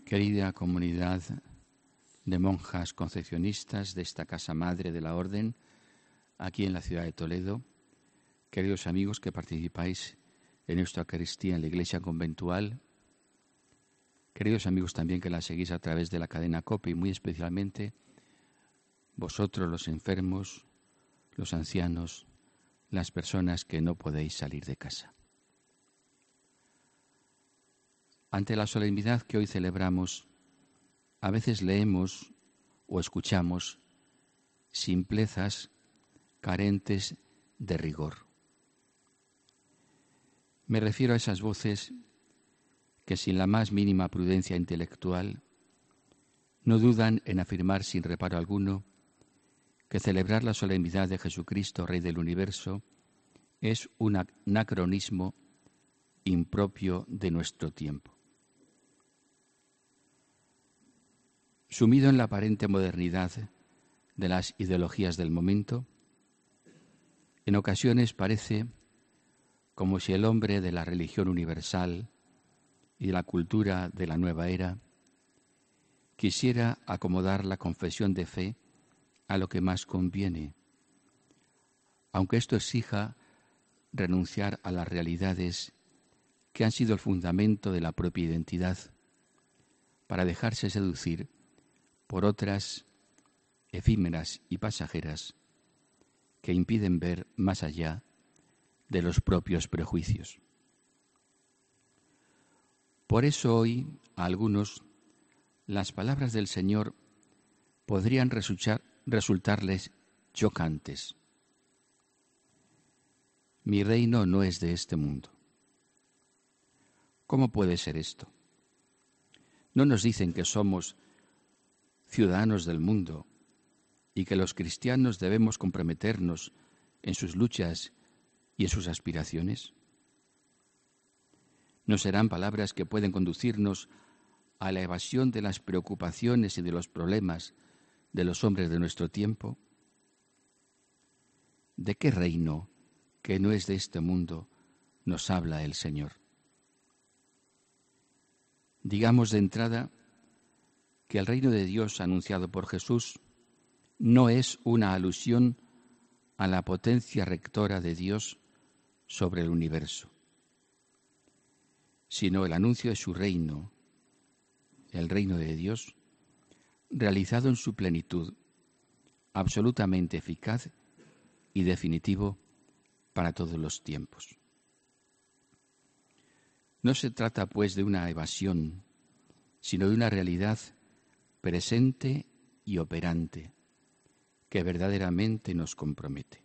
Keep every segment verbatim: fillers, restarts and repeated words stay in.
Querida comunidad de monjas concepcionistas de esta Casa Madre de la Orden, aquí en la ciudad de Toledo, queridos amigos que participáis en esta Eucaristía en la Iglesia Conventual, queridos amigos también que la seguís a través de la cadena COPE y muy especialmente vosotros los enfermos, los ancianos, las personas que no podéis salir de casa. Ante la solemnidad que hoy celebramos, a veces leemos o escuchamos simplezas carentes de rigor. Me refiero a esas voces que sin la más mínima prudencia intelectual no dudan en afirmar sin reparo alguno que celebrar la solemnidad de Jesucristo, Rey del Universo, es un anacronismo impropio de nuestro tiempo. Sumido en la aparente modernidad de las ideologías del momento, en ocasiones parece como si el hombre de la religión universal y de la cultura de la nueva era quisiera acomodar la confesión de fe a lo que más conviene, aunque esto exija renunciar a las realidades que han sido el fundamento de la propia identidad, para dejarse seducir por otras efímeras y pasajeras que impiden ver más allá de los propios prejuicios. Por eso hoy a algunos las palabras del Señor podrían resultar, resultarles chocantes. Mi reino no es de este mundo. ¿Cómo puede ser esto? ¿No nos dicen que somos ciudadanos del mundo y que los cristianos debemos comprometernos en sus luchas y en sus aspiraciones? ¿No serán palabras que pueden conducirnos a la evasión de las preocupaciones y de los problemas de los hombres de nuestro tiempo? ¿De qué reino que no es de este mundo nos habla el Señor? Digamos de entrada que el reino de Dios anunciado por Jesús no es una alusión a la potencia rectora de Dios sobre el universo, sino el anuncio de su reino, el reino de Dios, realizado en su plenitud, absolutamente eficaz y definitivo para todos los tiempos. No se trata, pues, de una evasión, sino de una realidad presente y operante, que verdaderamente nos compromete.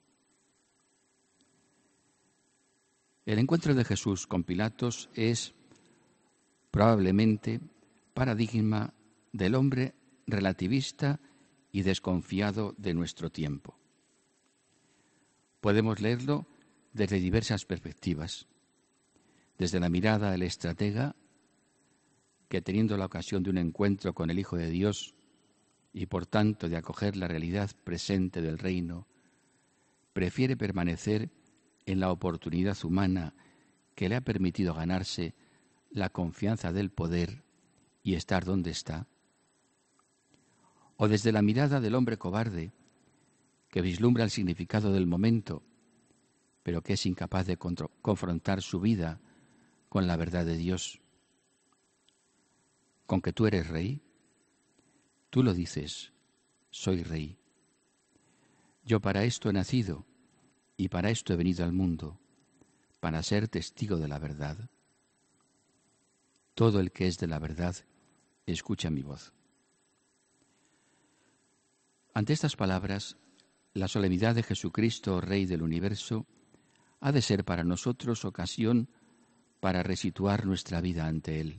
El encuentro de Jesús con Pilatos es probablemente paradigma del hombre relativista y desconfiado de nuestro tiempo. Podemos leerlo desde diversas perspectivas, desde la mirada del estratega que, teniendo la ocasión de un encuentro con el Hijo de Dios y por tanto de acoger la realidad presente del reino, prefiere permanecer en la oportunidad humana que le ha permitido ganarse la confianza del poder y estar donde está, o desde la mirada del hombre cobarde que vislumbra el significado del momento, pero que es incapaz de confrontar su vida con la verdad de Dios. ¿Con que tú eres rey? Tú lo dices, soy rey. Yo para esto he nacido y para esto he venido al mundo, para ser testigo de la verdad. Todo el que es de la verdad, escucha mi voz. Ante estas palabras, la solemnidad de Jesucristo, Rey del Universo, ha de ser para nosotros ocasión para resituar nuestra vida ante Él.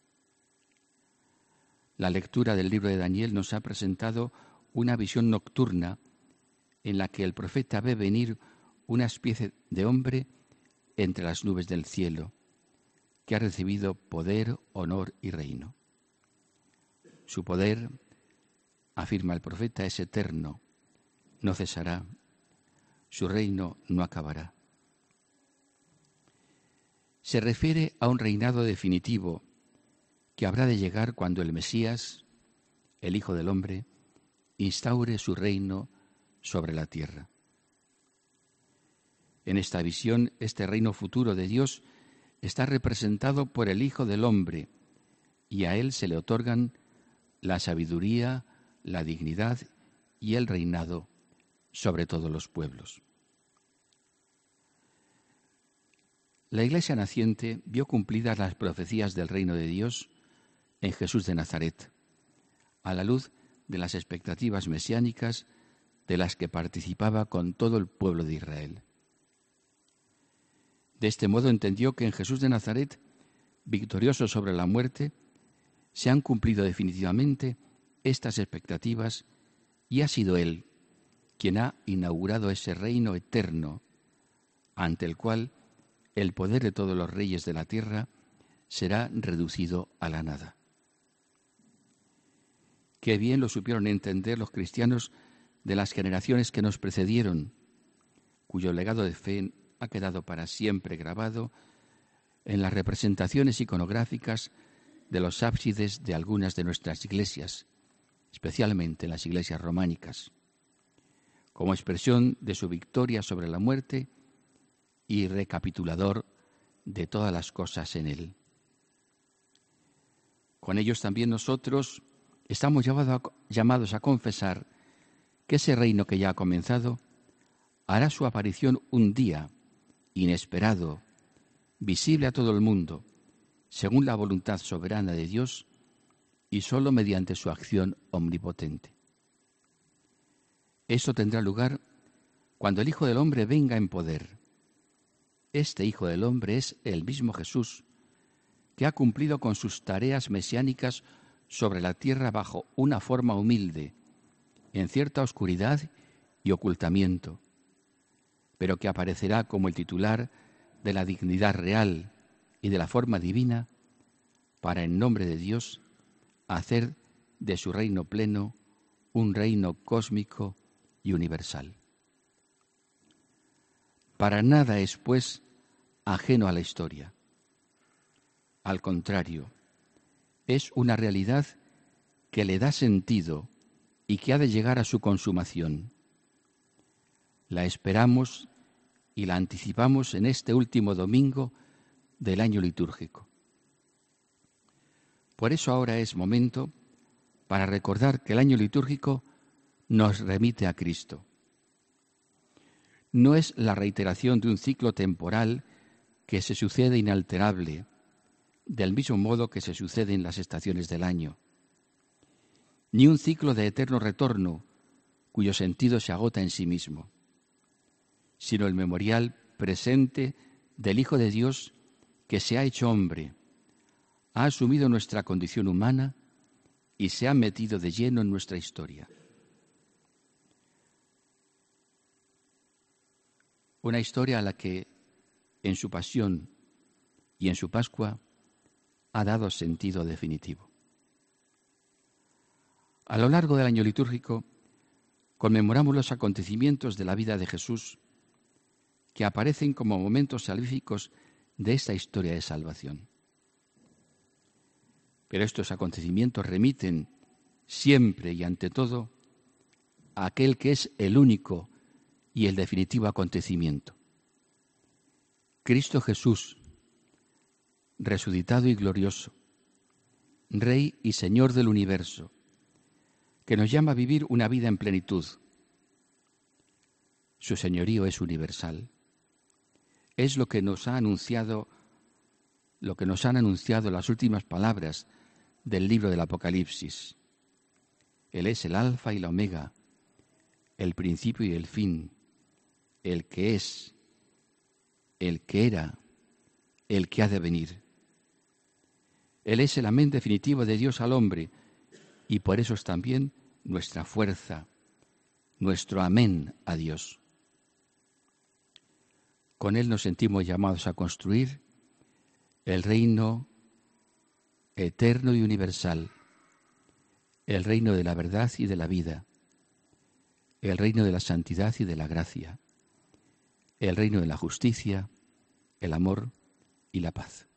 La lectura del libro de Daniel nos ha presentado una visión nocturna en la que el profeta ve venir una especie de hombre entre las nubes del cielo, que ha recibido poder, honor y reino. Su poder, afirma el profeta, es eterno, no cesará, su reino no acabará. Se refiere a un reinado definitivo que habrá de llegar cuando el Mesías, el Hijo del Hombre, instaure su reino sobre la tierra. En esta visión, este reino futuro de Dios está representado por el Hijo del Hombre, y a él se le otorgan la sabiduría, la dignidad y el reinado sobre todos los pueblos. La Iglesia naciente vio cumplidas las profecías del reino de Dios en Jesús de Nazaret, a la luz de las expectativas mesiánicas de las que participaba con todo el pueblo de Israel. De este modo entendió que en Jesús de Nazaret, victorioso sobre la muerte, se han cumplido definitivamente estas expectativas y ha sido Él quien ha inaugurado ese reino eterno ante el cual el poder de todos los reyes de la tierra será reducido a la nada. Qué bien lo supieron entender los cristianos de las generaciones que nos precedieron, cuyo legado de fe ha quedado para siempre grabado en las representaciones iconográficas de los ábsides de algunas de nuestras iglesias, especialmente en las iglesias románicas, como expresión de su victoria sobre la muerte y recapitulador de todas las cosas en él. Con ellos también nosotros estamos llamados a confesar que ese reino que ya ha comenzado hará su aparición un día, inesperado, visible a todo el mundo, según la voluntad soberana de Dios y sólo mediante su acción omnipotente. Esto tendrá lugar cuando el Hijo del Hombre venga en poder. Este Hijo del Hombre es el mismo Jesús, que ha cumplido con sus tareas mesiánicas sobre la tierra bajo una forma humilde, en cierta oscuridad y ocultamiento, pero que aparecerá como el titular de la dignidad real y de la forma divina para, en nombre de Dios, hacer de su reino pleno un reino cósmico y universal. Para nada es, pues, ajeno a la historia. Al contrario, es una realidad que le da sentido y que ha de llegar a su consumación. La esperamos y la anticipamos en este último domingo del año litúrgico. Por eso ahora es momento para recordar que el año litúrgico nos remite a Cristo. No es la reiteración de un ciclo temporal que se sucede inalterable, del mismo modo que se suceden las estaciones del año, ni un ciclo de eterno retorno cuyo sentido se agota en sí mismo, sino el memorial presente del Hijo de Dios que se ha hecho hombre, ha asumido nuestra condición humana y se ha metido de lleno en nuestra historia. Una historia a la que en su pasión y en su Pascua ha dado sentido definitivo. A lo largo del año litúrgico conmemoramos los acontecimientos de la vida de Jesús que aparecen como momentos salvíficos de esta historia de salvación. Pero estos acontecimientos remiten siempre y ante todo a aquel que es el único y el definitivo acontecimiento. Cristo Jesús, resucitado y glorioso, Rey y Señor del universo, que nos llama a vivir una vida en plenitud. Su señorío es universal. Es lo que nos ha anunciado, lo que nos han anunciado las últimas palabras del libro del Apocalipsis. Él es el Alfa y la Omega, el principio y el fin, el que es, el que era, el que ha de venir. Él es el amén definitivo de Dios al hombre y por eso es también nuestra fuerza, nuestro amén a Dios. Con Él nos sentimos llamados a construir el reino eterno y universal, el reino de la verdad y de la vida, el reino de la santidad y de la gracia, el reino de la justicia, el amor y la paz.